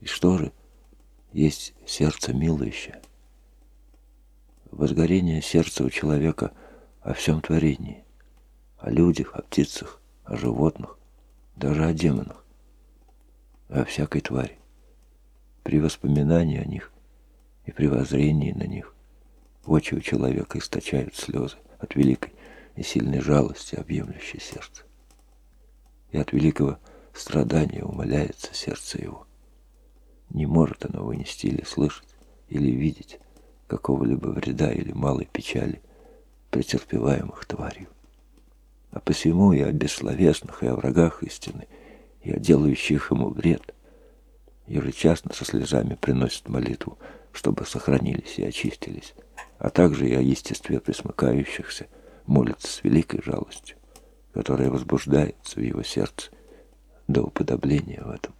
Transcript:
что же есть сердце милующее? Возгорение сердца у человека о всем творении, о людях, о птицах, о животных, даже о демонах, о всякой твари. При воспоминании о них и при воззрении на них очи у человека источают слезы от великой и сильной жалости, объемлющей сердце. И от великого страдания умаляется сердце его. Не может оно вынести или слышать, или видеть какого-либо вреда или малой печали, претерпеваемых тварью. А посему и о бессловесных, и о врагах истины, и о делающих ему вред ежечасно со слезами приносит молитву, чтобы сохранились и очистились, а также и о естестве пресмыкающихся молится с великой жалостью, которая возбуждается в его сердце до уподобления в этом.